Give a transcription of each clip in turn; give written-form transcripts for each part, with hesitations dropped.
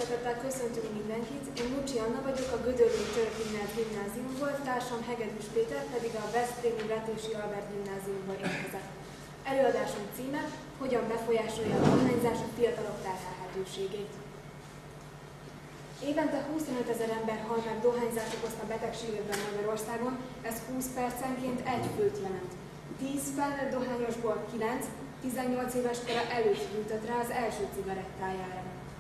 szeretettel köszöntünk mindenkit. Én Mucsi Anna vagyok, a Gödöllői Török Imre gimnáziumból, társam Hegedűs Péter pedig a Veszprémi Vetési Albert gimnáziumból érkezett. Előadásom címe: hogyan befolyásolja a dohányzás a fiatalok terhelhetőségét. Évente 25 000 ember hal meg dohányzás okozta betegségekben Magyarországon, ez 20 percenként egy főt jelent. 10 felnőtt dohányosból 9 18 éves kora előtt jutott rá az első cigarettájára.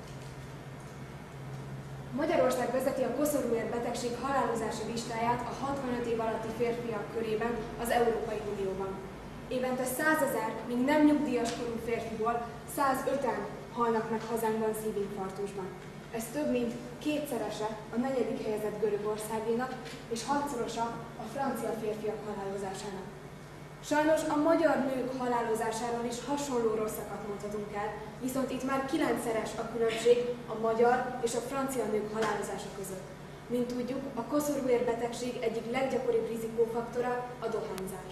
Magyarország vezeti a koszorúér-betegség halálozási listáját a 65 év alatti férfiak körében az Európai Unióban. Évente 100 000 még nem nyugdíjas korú férfiból 105-en halnak meg hazánkban szívinfarktusban. Ez több mint kétszerese a 4. helyezett Görögországénak és 6-szorosa a francia férfiak halálozásának. Sajnos a magyar nők halálozásáról is hasonló rosszakat mondhatunk el, viszont itt már 9-szeres a különbség a magyar és a francia nők halálozása között. Mint tudjuk, a koszorúér-betegség egyik leggyakoribb rizikófaktora a dohányzás.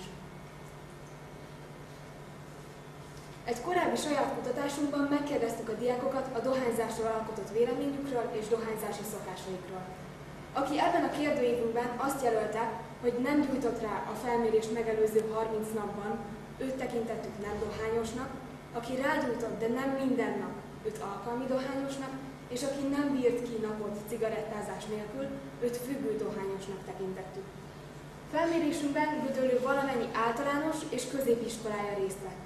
Egy korábbi saját kutatásunkban megkérdeztük a diákokat a dohányzásról alkotott véleményükről és dohányzási szokásaikról. Aki ebben a kérdőívünkben azt jelölte, hogy nem gyújtott rá a felmérést megelőző 30 napban, őt tekintettük nem dohányosnak, aki rágyújtott, de nem minden nap, őt alkalmi dohányosnak, és aki nem bírt ki napot cigarettázás nélkül, őt függő dohányosnak tekintettük. Felmérésünkben Gödöllő valamennyi általános és középiskolája részt vett.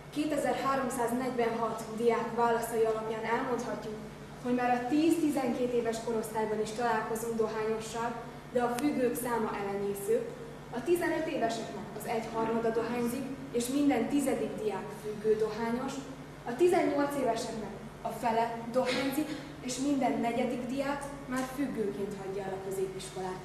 2346 diák válaszai alapján elmondhatjuk, hogy már a 10-12 éves korosztályban is találkozunk dohányossal, de a függők száma elenyésző. A 15 éveseknek az 1/3 dohányzik, és minden 10. diák függő dohányos. A 18 éveseknek a fele dohányzik, és minden 4. diák már függőként hagyja el a középiskolát.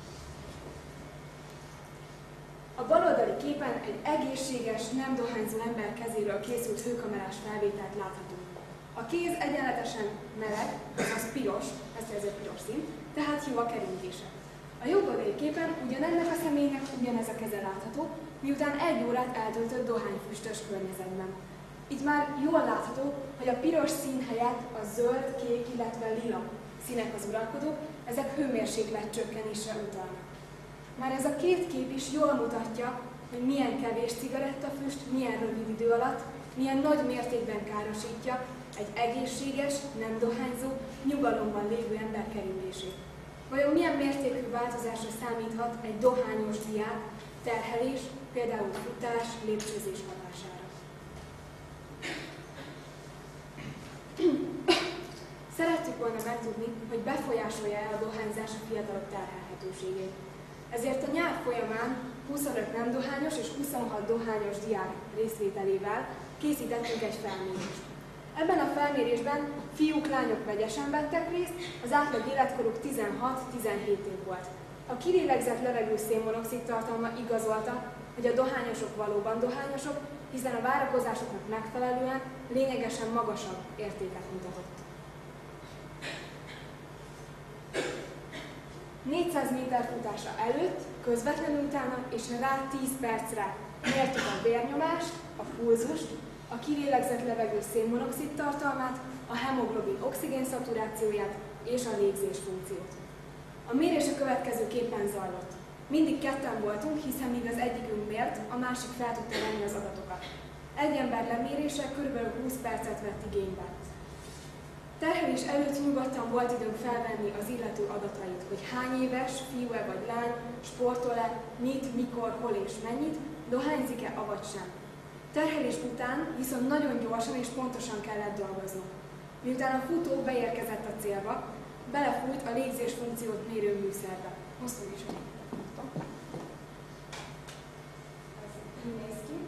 A baloldali képen egy egészséges, nem dohányzó ember kezéről készült hőkamerás felvételt láthatunk. A kéz egyenletesen meleg, azaz piros, ezt jelzi a piros szín, tehát jó a kerintése. A jobb oldali képen ugyanennek a személynek ugyanez a keze látható, miután 1 órát eltöltött dohányfüstös környezetben. Itt már jól látható, hogy a piros szín helyett a zöld, kék, illetve lila színek az uralkodók, ezek hőmérséklet csökkenésre utalnak. Már ez a két kép is jól mutatja, hogy milyen kevés cigarettafüst, milyen rövid idő alatt, milyen nagy mértékben károsítja egy egészséges, nem dohányzó, nyugalomban lévő ember kerülését. Vajon milyen mértékű változásra számíthat egy dohányos diák terhelés, például futás, lépcsőzés hatására? Szerettük volna megtudni, hogy befolyásolja-e a dohányzás a fiatalok terhelhetőségét. Ezért a nyár folyamán 25 nem dohányos és 26 dohányos diák részvételével készítettünk egy felmérést. Ebben a felmérésben fiúk, lányok vegyesen vettek részt, az átlag életkoruk 16-17 év volt. A kilélegzett levegő szénmonoxid tartalma igazolta, hogy a dohányosok valóban dohányosok, hiszen a várakozásoknak megfelelően lényegesen magasabb értéket mutatott. 400 méter futása előtt, közvetlenül utána és rá 10 percre mértük a vérnyomást, a pulzust, a kilélegzett levegő szénmonoxid tartalmát, a hemoglobin oxigén szaturációját és a légzés funkciót. A mérés a következőképpen zajlott. Mindig ketten voltunk, hiszen míg az egyikünk mért, a másik fel tudta venni az adatokat. Egy ember lemérése kb. 20 percet vett igénybe. Terhelés előtt nyugodtan volt időnk felvenni az illető adatait, hogy hány éves, fiú-e vagy lány, sportol-e, mit, mikor, hol és mennyit, dohányzik-e, avagy sem. Terhelés után viszont nagyon gyorsan és pontosan kellett dolgoznunk. Miután a futó beérkezett a célba, belefújt a légzés funkciót mérő műszerbe. Hoztunk is egy. Ez így néz ki.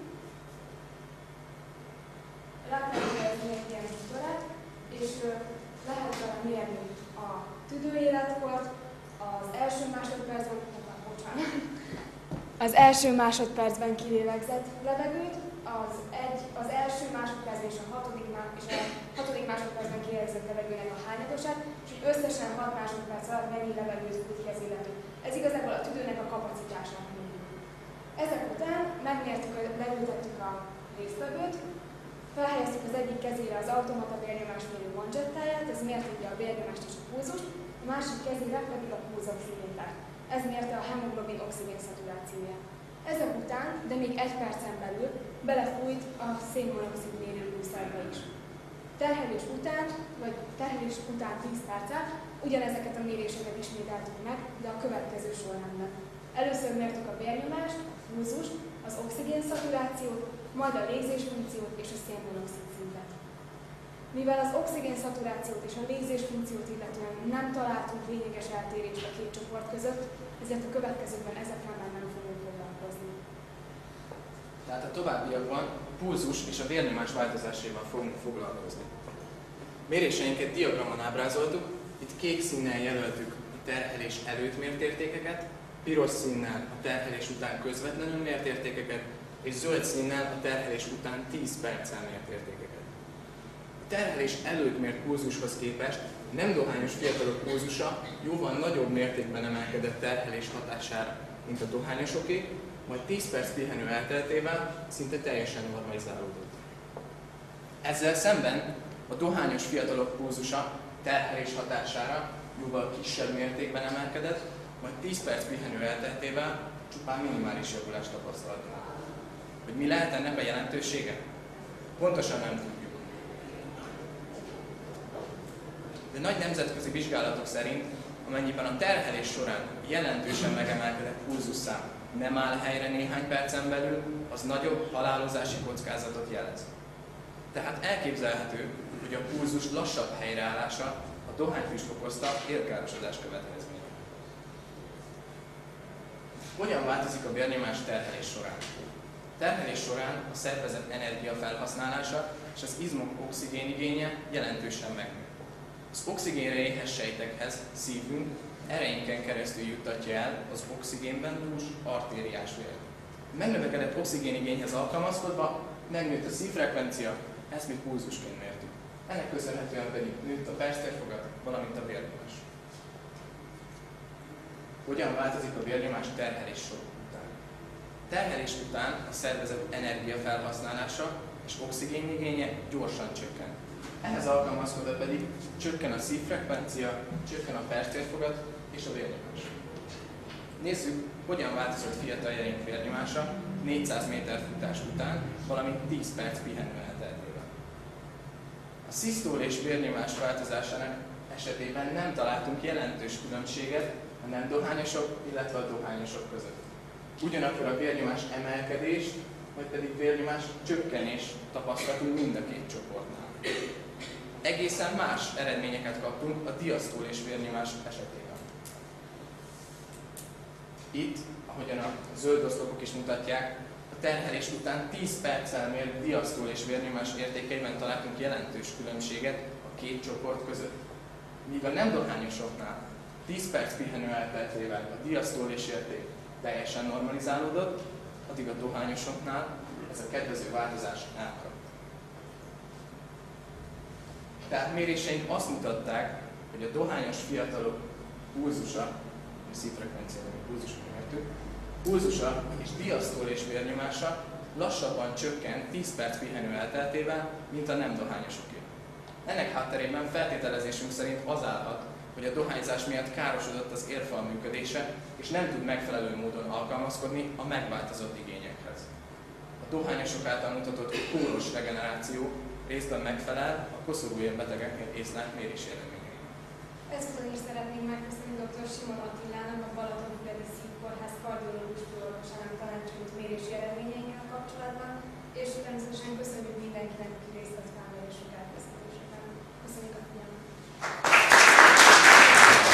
Rá kell helyezni egy ilyen monitorát, és lehet vele mérni a tüdőéletkort, az első másodpercben kilélegzett levegőt, az első másodpercben és a hatodik másodpercben kilélegzett levegőnek a hányadosát, és hogy összesen 6 másodperc alatt mennyi levegőt fut ki az illető. Ez igazából a tüdőnek a kapacitását mérjük. Ezek után megmértük, leültettük a résztvevőt, Felhelyeztük az egyik kezére az automata vérnyomásmérő manzsettáját, ez mérte ugye a vérnyomást és a pulzust, a másik kezére pedig a pulzoximétert. Ez mérte a hemoglobin oxigén szaturációját. Ezek után, de még 1 percen belül belefújt a szénmonoxid mérőműszerbe is. Terhelés után 10 perccel ugyanezeket a méréseket ismételtük meg, de a következő sorrendben. Először mértük a vérnyomást, a pulzust, az oxigén szaturációt, majd a légzésfunkciót és a szénmonoxid szintet. Mivel az oxigén szaturációt és a légzésfunkciót illetően nem találtunk lényeges eltérést a két csoport között, ezért a következőkben ezekkel már nem fogunk foglalkozni. Tehát a továbbiakban a pulzus és a vérnyomás változásaival fogunk foglalkozni. Méréseinket diagramon ábrázoltuk, itt kék színnel jelöltük a terhelés előtt mért értékeket, piros színnel a terhelés után közvetlenül mért értékeket, és zöld színnel a terhelés után 10 perccel mért értékeket. A terhelés előtt mért pulzushoz képest a nem dohányos fiatalok pulzusa jóval nagyobb mértékben emelkedett terhelés hatására, mint a dohányosoké, majd 10 perc pihenő elteltével szinte teljesen normalizálódott. Ezzel szemben a dohányos fiatalok pulzusa terhelés hatására jóval kisebb mértékben emelkedett, majd 10 perc pihenő elteltével csupán minimális javulást tapasztaltunk. Hogy mi lehet ennek a jelentősége? Pontosan nem tudjuk. De nagy nemzetközi vizsgálatok szerint, amennyiben a terhelés során jelentősen megemelkedett pulzusszám nem áll helyre néhány percen belül, az nagyobb halálozási kockázatot jelez. Tehát elképzelhető, hogy a pulzus lassabb helyreállása a dohányfüst okozta érkárosodás következménye. Hogyan változik a vérnyomás terhelés során? Terhelés során a szervezet energia felhasználása és az izmok oxigénigénye jelentősen megnő. Az oxigénre éhes sejtekhez szívünk ereinken keresztül juttatja el az oxigénben dús artériás vért. A megnövekedett oxigénigényhez alkalmazkodva megnőtt a szívfrekvencia, ezt mi pulzusként mértük. Ennek köszönhetően pedig nőtt a perctérfogat, valamint a vérnyomás. Hogyan változik a vérnyomás terhelés sor után? Terhelés után a szervezet energia felhasználása és oxigénigénye gyorsan csökken. Ehhez alkalmazkodva pedig csökken a szívfrekvencia, csökken a perctérfogat és a vérnyomás. Nézzük, hogyan változott fiataljaink vérnyomása 400 méter futás után, valamint 10 perc pihenő elteltével. A szisztól és vérnyomás változásának esetében nem találtunk jelentős különbséget a nem dohányosok, illetve a dohányosok között. Ugyanakkor a vérnyomás emelkedés, vagy pedig vérnyomás csökkenés tapasztalatunk mind a két csoportnál. Egészen más eredményeket kaptunk a diasztólés vérnyomás esetében. Itt, ahogyan a zöld oszlopok is mutatják, a terhelés után 10 perccel mért diasztólés vérnyomás értékeiben találtunk jelentős különbséget a két csoport között. Míg a nem dohányosoknál 10 perc pihenő elteltével a diasztólés érték teljesen normalizálódott, addig a dohányosoknál ez a kedvező változás elmaradt. Tehát méréseink azt mutatták, hogy a dohányos fiatalok pulzusa, a szívfrekvenciát, amit pulzusra mértük, pulzusa és diasztólés vérnyomása lassabban csökkent 10 perc pihenő elteltével, mint a nem dohányosoké. Ennek hátterében feltételezésünk szerint az állhat, hogy a dohányzás miatt károsodott az érfal működése, és nem tud megfelelő módon alkalmazkodni a megváltozott igényekhez. A dohányosok által mutatott kóros regeneráció részben megfelel a koszorúérbetegeknél észlelt mérés eredményeinek. Ezután is szeretnénk megköszönni dr. Simon Attilának, a Balatonfürdői Szívkórház kardiológus főorvosának tanácsait mérési eredményeinkkel kapcsolatban, és természetesen köszönjük mindenkinek, aki részt